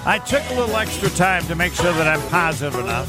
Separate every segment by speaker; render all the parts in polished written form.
Speaker 1: I took a little extra time to make sure that I'm positive enough.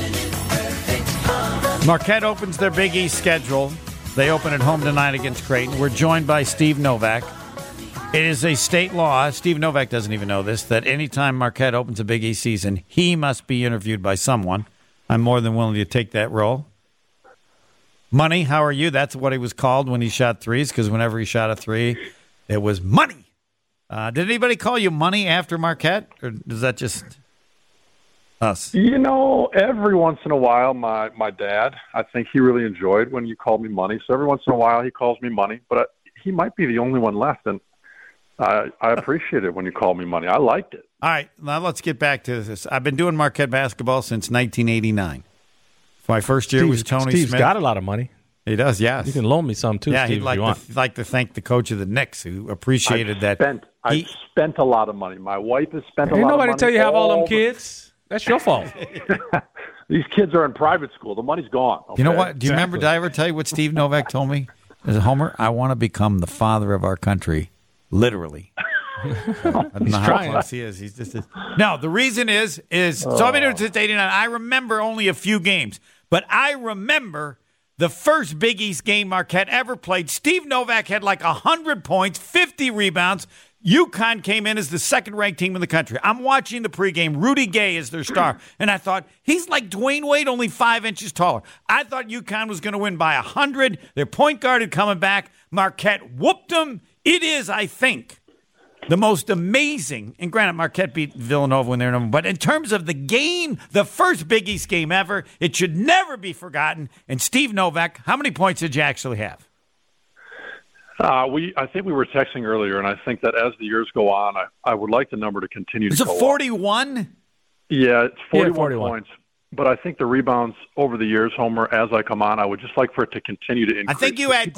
Speaker 1: Marquette opens their Big East schedule. They open at home tonight against Creighton. We're joined by Steve Novak. It is a state law, Steve Novak doesn't even know this, that anytime Marquette opens a Big East season, he must be interviewed by someone. I'm more than willing to take that role. Money, how are you? That's what he was called when he shot threes, because whenever he shot a three, it was money. Did anybody call you Money after Marquette, or is that just us?
Speaker 2: You know, every once in a while, my dad, I think he really enjoyed when you called me Money. So every once in a while, he calls me Money. But he might be the only one left, and I appreciate it when you call me Money. I liked it.
Speaker 1: All right, now let's get back to this. I've been doing Marquette basketball since 1989. My first year was Tony
Speaker 3: Steve's
Speaker 1: Smith.
Speaker 3: got a lot of money.
Speaker 1: He does, yes.
Speaker 3: You can loan me some, too,
Speaker 1: yeah,
Speaker 3: Steve,
Speaker 1: he'd like to thank the coach of the Knicks, who appreciated that.
Speaker 2: I've spent a lot of money. My wife has spent a lot of money.
Speaker 3: Ain't nobody tell you have all them kids. That's your fault.
Speaker 2: These kids are in private school. The money's gone. Okay?
Speaker 1: You know what? Do you remember, did I ever tell you what Steve Novak told me? As a Homer, I want to become the father of our country, literally. I don't know how close he is. He's just no, the reason is so I've been doing it since 89. I remember only a few games, but I remember the first Big East game Marquette ever played. Steve Novak had like 100 points, 50 rebounds. UConn came in as the second-ranked team in the country. I'm watching the pregame. Rudy Gay is their star. And I thought, he's like Dwayne Wade, only 5 inches taller. I thought UConn was going to win by 100. Their point guard had coming back. Marquette whooped them. It is, I think, the most amazing, and granted, Marquette beat Villanova when they were number one, but in terms of the game, the first Big East game ever, it should never be forgotten. And Steve Novak, how many points did you actually have?
Speaker 2: I think we were texting earlier, and I think that as the years go on, I would like the number to continue to go up.
Speaker 1: Is it 41?
Speaker 2: Yeah, it's 41 points. But I think the rebounds over the years, Homer, as I come on, I would just like for it to continue to increase.
Speaker 1: I think you had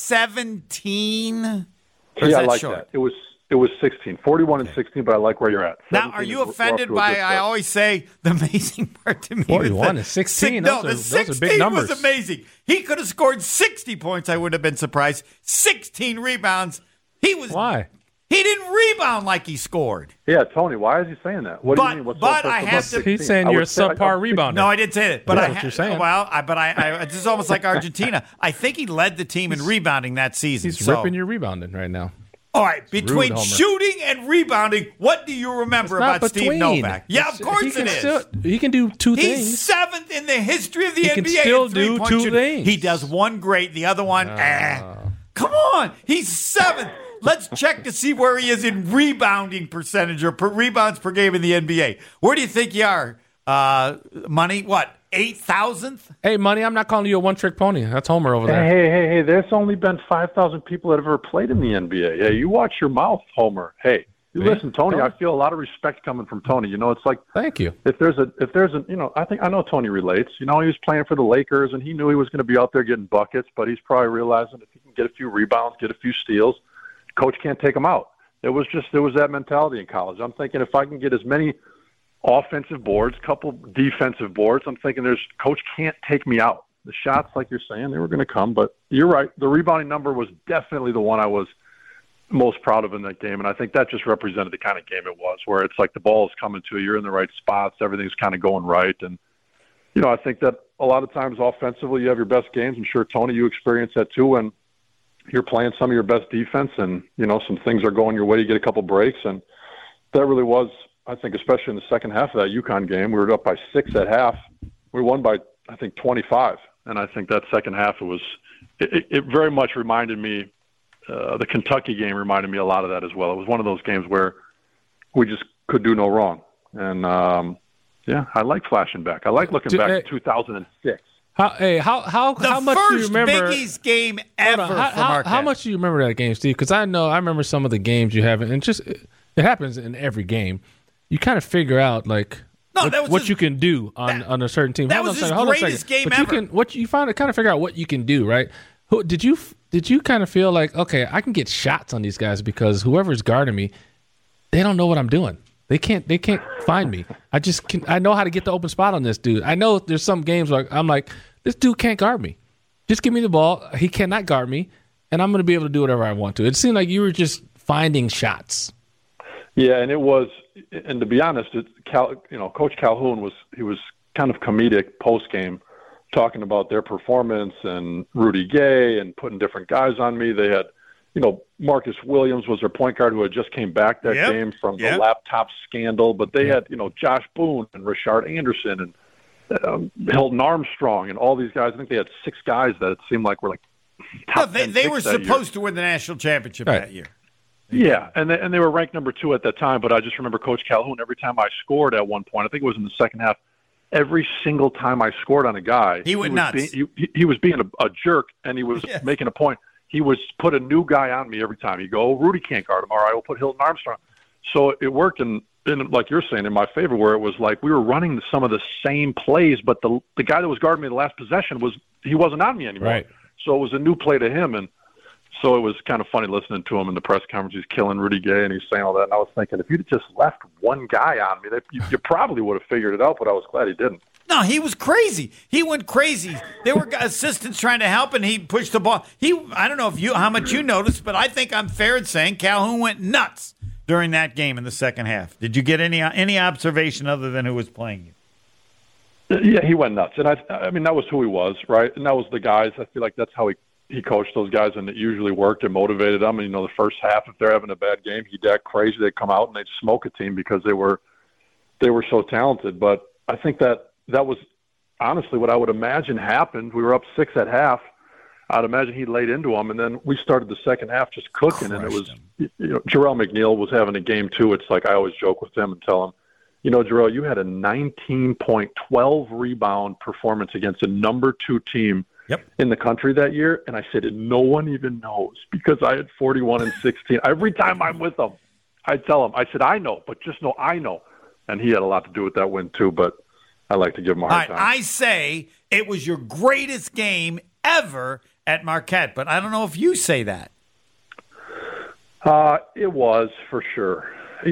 Speaker 1: 17.
Speaker 2: Yeah, I like that. It was 16, 41 and 16, but I like where you're at.
Speaker 1: Now, are you offended by, I always say, the amazing part to me?
Speaker 3: 41 and 16.
Speaker 1: The 16 was amazing. He could have scored 60 points. I wouldn't have been surprised. 16 rebounds.
Speaker 3: Why?
Speaker 1: He didn't rebound like he scored.
Speaker 2: Yeah, Tony, why is he saying that? What do you mean?
Speaker 3: He's saying you're a subpar rebounder.
Speaker 1: No, I didn't say that. But
Speaker 3: that's what you're saying.
Speaker 1: Well, this is almost like Argentina. I think he led the team in rebounding that season.
Speaker 3: He's ripping your rebounding right now.
Speaker 1: All right, between shooting and rebounding, what do you remember about Steve Novak? Yeah, of course it is.
Speaker 3: He can do two things.
Speaker 1: He's seventh in the history of the NBA.
Speaker 3: He can still do two things.
Speaker 1: He does one great, the other one, Come on, he's seventh. Let's check to see where he is in rebounding percentage or rebounds per game in the NBA. Where do you think you are? Money, what, 8,000th?
Speaker 3: Hey, Money, I'm not calling you a one-trick pony. That's Homer over there.
Speaker 2: Hey, there's only been 5,000 people that have ever played in the NBA. Hey, you watch your mouth, Homer. Hey, listen, Tony, I feel a lot of respect coming from Tony. You know, it's like,
Speaker 3: thank you.
Speaker 2: If there's a, you know, I know Tony relates. You know, he was playing for the Lakers, and he knew he was going to be out there getting buckets, but he's probably realizing if he can get a few rebounds, get a few steals, coach can't take him out. There was that mentality in college. I'm thinking if I can get as many offensive boards, couple defensive boards, I'm thinking coach can't take me out. The shots, like you're saying, they were going to come, but you're right. The rebounding number was definitely the one I was most proud of in that game, and I think that just represented the kind of game it was, where it's like the ball is coming to you, you're in the right spots, everything's kind of going right, and you know, I think that a lot of times offensively you have your best games. I'm sure, Tony, you experience that too when you're playing some of your best defense and, you know, some things are going your way, you get a couple breaks, and that really was, I think, especially in the second half of that UConn game, we were up by 6 at half. We won by, I think, 25. And I think that second half, it very much reminded me, the Kentucky game reminded me a lot of that as well. It was one of those games where we just could do no wrong. And, I like flashing back. I like looking back to 2006.
Speaker 3: How much do you remember?
Speaker 1: The first Big East game ever for Marquette.
Speaker 3: How much do you remember that game, Steve? Because I remember some of the games you haven't, and it happens in every game. You kind of figure out what you can do on a certain team.
Speaker 1: That was his greatest game ever.
Speaker 3: You kind of figure out what you can do, right? Did you kind of feel like, okay, I can get shots on these guys because whoever's guarding me, they don't know what I'm doing. They can't find me. I know how to get the open spot on this dude. I know there's some games where I'm like, this dude can't guard me. Just give me the ball. He cannot guard me, and I'm going to be able to do whatever I want to. It seemed like you were just finding shots.
Speaker 2: Yeah, and it was and to be honest, Coach Calhoun was kind of comedic post game, talking about their performance and Rudy Gay and putting different guys on me. They had, Marcus Williams was their point guard who had just came back that game from the laptop scandal, but they had, Josh Boone and Rashard Anderson and Hilton Armstrong and all these guys. I think they had 6 guys that it seemed like were like top 10
Speaker 1: they were supposed to win the national championship that year.
Speaker 2: Yeah, and they were ranked number 2 at that time, but I just remember Coach Calhoun, every time I scored at one point, I think it was in the second half, every single time I scored on a guy,
Speaker 1: he went nuts.
Speaker 2: He was being a jerk, and he was making a point. He was put a new guy on me every time. He'd go, Rudy can't guard him. All right, we'll put Hilton Armstrong. So it worked, in like you're saying, in my favor, where it was like we were running some of the same plays, but the guy that was guarding me the last possession wasn't on me anymore.
Speaker 3: Right.
Speaker 2: So it was a new play to him, and so it was kind of funny listening to him in the press conference. He's killing Rudy Gay, and he's saying all that. And I was thinking, if you'd just left one guy on me, you probably would have figured it out, but I was glad he didn't.
Speaker 1: No, he was crazy. He went crazy. There were assistants trying to help, and he pushed the ball. I don't know how much you noticed, but I think I'm fair in saying Calhoun went nuts during that game in the second half. Did you get any observation other than who was playing you?
Speaker 2: Yeah, he went nuts. And I mean, that was who he was, right? And that was the guys. I feel like that's how he coached those guys, and it usually worked and motivated them. And, the first half, if they're having a bad game, he'd act crazy. They'd come out and they'd smoke a team because they were so talented. But I think that was honestly what I would imagine happened. We were up 6 at half. I'd imagine he laid into them, and then we started the second half just cooking. And it was, Jarrell McNeil was having a game too. It's like I always joke with him and tell him, Jarrell, you had a 19-point, 12 rebound performance against a number 2 team in the country that year. And I said, no one even knows, because I had 41 and 16. Every time I'm with him, I tell him, I said, I know, but just know I know. And he had a lot to do with that win too, but I like to give him a hard time.
Speaker 1: I say it was your greatest game ever at Marquette, but I don't know if you say that.
Speaker 2: It was, for sure.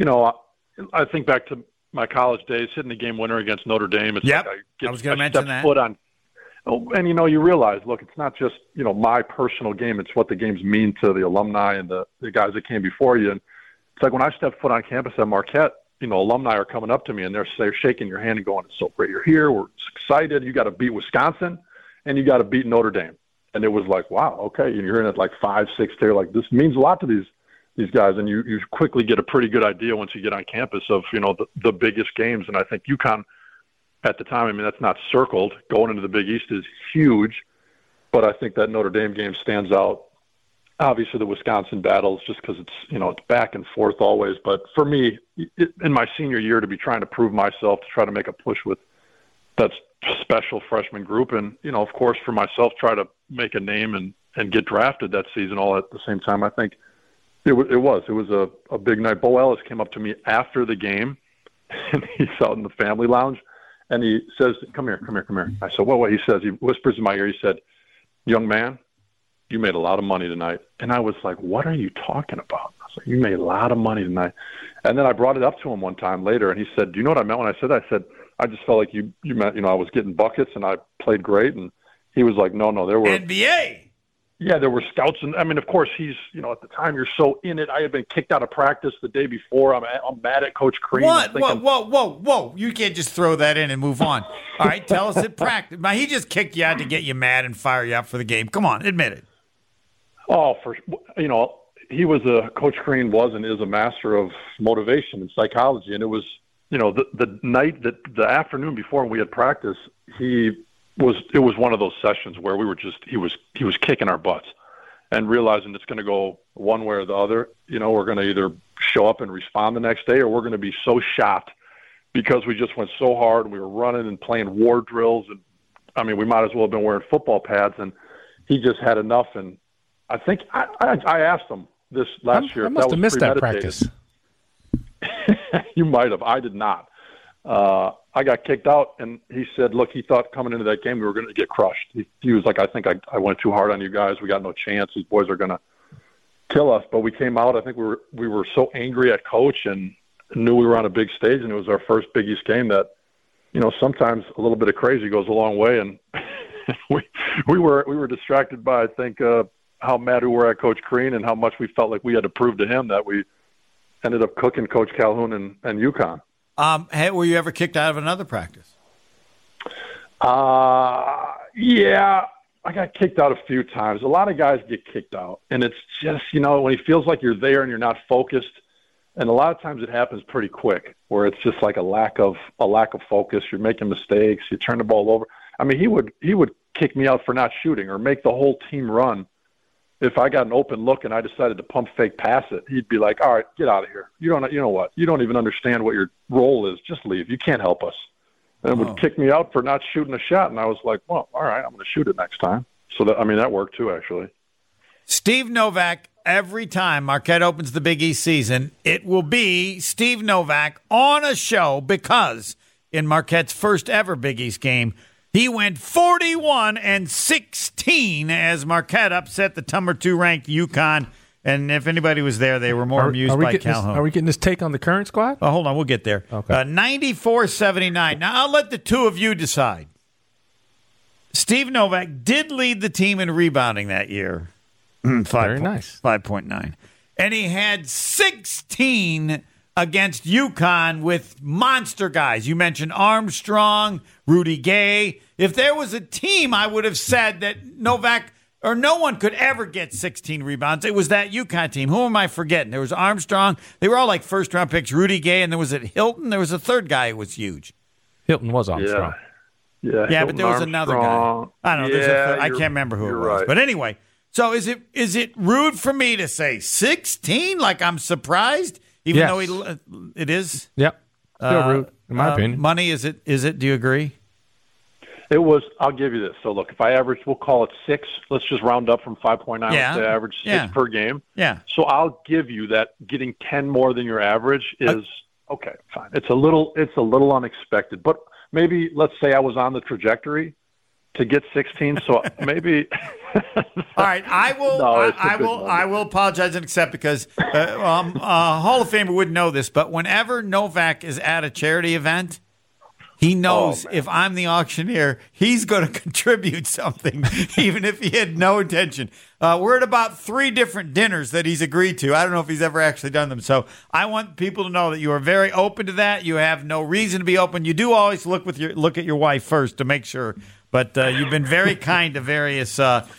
Speaker 2: I think back to my college days, hitting the game winner against Notre Dame. It's like
Speaker 1: I was going to mention that.
Speaker 2: Foot on. And, you realize, look, it's not just, my personal game. It's what the games mean to the alumni and the guys that came before you. And it's like when I stepped foot on campus at Marquette, alumni are coming up to me and they're shaking your hand and going, it's so great you're here. We're excited. You got to beat Wisconsin and you got to beat Notre Dame. And it was like, wow, okay. And you're in at like 5, 6 there. Like, this means a lot to these guys. And you quickly get a pretty good idea once you get on campus of, the biggest games. And I think UConn at the time, I mean, that's not circled. Going into the Big East is huge. But I think that Notre Dame game stands out. Obviously, the Wisconsin battles, just because it's, it's back and forth always. But for me, in my senior year, to be trying to prove myself, to try to make a push with that special freshman group, and, of course, for myself, try to make a name and get drafted that season all at the same time, I think it was a big night. Bo Ellis came up to me after the game, and he's out in the family lounge, and he says, come here. I said, what? He says, he whispers in my ear, he said, young man, you made a lot of money tonight. And I was like, what are you talking about? I was like, you made a lot of money tonight. And then I brought it up to him one time later, and he said, do you know what I meant when I said that? I said, I just felt like you meant, I was getting buckets and I played great. And he was like, no, there were
Speaker 1: NBA.
Speaker 2: Yeah, there were scouts. And I mean, of course, he's, at the time you're so in it. I had been kicked out of practice the day before. I'm mad at Coach Crean.
Speaker 1: Whoa. You can't just throw that in and move on. All right, tell us at practice. Now, he just kicked you out to get you mad and fire you out for the game. Come on, admit it.
Speaker 2: Oh, he was Coach Crean was and is a master of motivation and psychology. And it was, the night the afternoon before we had practice, it was one of those sessions where we were he was kicking our butts and realizing it's going to go one way or the other. We're going to either show up and respond the next day, or we're going to be so shot because we just went so hard and we were running and playing war drills. And I mean, we might as well have been wearing football pads, and he just had enough. And I think I asked him this last year.
Speaker 3: I must have missed that practice.
Speaker 2: You might have. I did not. I got kicked out, and he said, look, he thought coming into that game we were going to get crushed. He was like, I think I went too hard on you guys. We got no chance. These boys are going to kill us. But we came out. I think we were so angry at Coach and knew we were on a big stage, and it was our first Big East game that, sometimes a little bit of crazy goes a long way. And we were distracted by, I think, how mad we were at Coach Crean and how much we felt like we had to prove to him that we ended up cooking Coach Calhoun and UConn.
Speaker 1: Were you ever kicked out of another practice?
Speaker 2: Yeah, I got kicked out a few times. A lot of guys get kicked out, and it's just, when he feels like you're there and you're not focused, and a lot of times it happens pretty quick, where it's just like a lack of focus. You're making mistakes. You turn the ball over. I mean, he would kick me out for not shooting or make the whole team run. If I got an open look and I decided to pump fake pass it, he'd be like, "All right, get out of here. You know what? You don't even understand what your role is. Just leave. You can't help us." And would kick me out for not shooting a shot. And I was like, "Well, all right, I'm going to shoot it next time." So that worked too, actually.
Speaker 1: Steve Novak, every time Marquette opens the Big East season, it will be Steve Novak on a show, because in Marquette's first ever Big East game, he went 41-16 as Marquette upset the number 2 ranked UConn. And if anybody was there, they were more amused by Calhoun.
Speaker 3: Are we getting this take on the current squad?
Speaker 1: Oh, hold on, we'll get there.
Speaker 3: Okay.
Speaker 1: 94-79. Now, I'll let the two of you decide. Steve Novak did lead the team in rebounding that year.
Speaker 3: Very nice.
Speaker 1: 5.9. And he had 16 against UConn with monster guys. You mentioned Armstrong, Rudy Gay. If there was a team, I would have said that Novak or no one could ever get 16 rebounds. It was that UConn team. Who am I forgetting? There was Armstrong. They were all like first-round picks. Rudy Gay, and there was Hilton. There was a third guy who was huge.
Speaker 3: Hilton was Armstrong.
Speaker 2: Yeah,
Speaker 1: but there was another guy. I don't know. I can't remember who it was.
Speaker 2: Right.
Speaker 1: But anyway, so is it rude for me to say 16? Like I'm surprised, even though it is.
Speaker 3: Yep. Still rude, in my opinion.
Speaker 1: Money, is it? Do you agree?
Speaker 2: It was. I'll give you this. So look, if I average, we'll call it 6. Let's just round up from 5.9.
Speaker 1: Yeah.
Speaker 2: Let's say average 6 per game.
Speaker 1: Yeah.
Speaker 2: So I'll give you that. Getting 10 more than your average is okay. Fine. It's a little unexpected, but maybe let's say I was on the trajectory to get 16. So maybe.
Speaker 1: All right, I will.
Speaker 2: No,
Speaker 1: I will apologize and accept, because Hall of Famer wouldn't know this, but whenever Novak is at a charity event, he knows if I'm the auctioneer, he's going to contribute something, even if he had no intention. We're at about 3 different dinners that he's agreed to. I don't know if he's ever actually done them. So I want people to know that you are very open to that. You have no reason to be open. You do always look at your wife first to make sure. But you've been very kind to various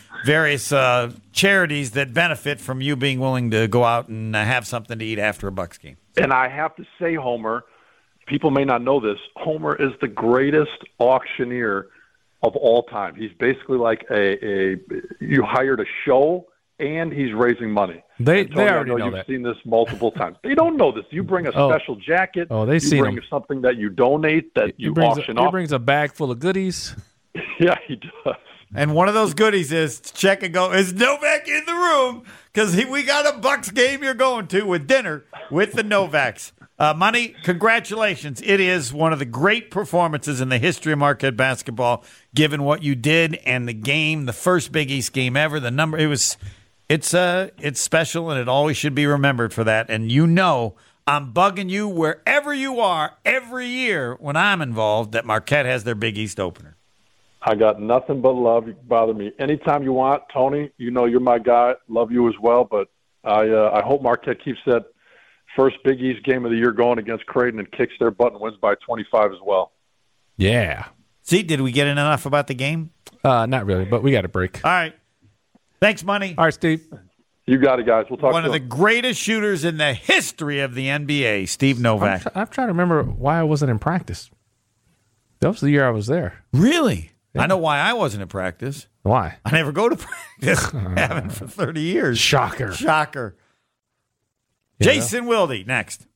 Speaker 1: charities that benefit from you being willing to go out and have something to eat after a Bucks game.
Speaker 2: And I have to say, Homer, people may not know this, Homer is the greatest auctioneer of all time. He's basically like you hired a show and he's raising money.
Speaker 3: They already know
Speaker 2: you've
Speaker 3: that.
Speaker 2: Seen this multiple times. They don't know this. You bring a special jacket.
Speaker 3: Oh, they see.
Speaker 2: You bring something that you donate that you auction off.
Speaker 3: He brings a bag full of goodies.
Speaker 2: Yeah, he does.
Speaker 1: And one of those goodies is check and go, is Novak in the room? Because we got a Bucks game you're going to with dinner with the Novaks. Money, congratulations. It is one of the great performances in the history of Marquette basketball, given what you did and the game, the first Big East game ever. The number, it's special, and it always should be remembered for that. And I'm bugging you wherever you are every year when I'm involved that Marquette has their Big East opener.
Speaker 2: I got nothing but love. You can bother me anytime you want, Tony. You know you're my guy. Love you as well. But I hope Marquette keeps that first Big East game of the year going against Creighton and kicks their butt and wins by 25 as well.
Speaker 3: Yeah.
Speaker 1: See, did we get enough about the game?
Speaker 3: Not really, but we got a break.
Speaker 1: All right. Thanks, Money.
Speaker 3: All right, Steve.
Speaker 2: You got it, guys. We'll talk.
Speaker 1: One of the greatest shooters in the history of the NBA, Steve Novak.
Speaker 3: I'm trying to remember why I wasn't in practice. That was the year I was there.
Speaker 1: Really? Yeah. I know why I wasn't in practice.
Speaker 3: Why?
Speaker 1: I never go to practice. Haven't for 30 years.
Speaker 3: Shocker.
Speaker 1: Yeah. Jason Wilde, next.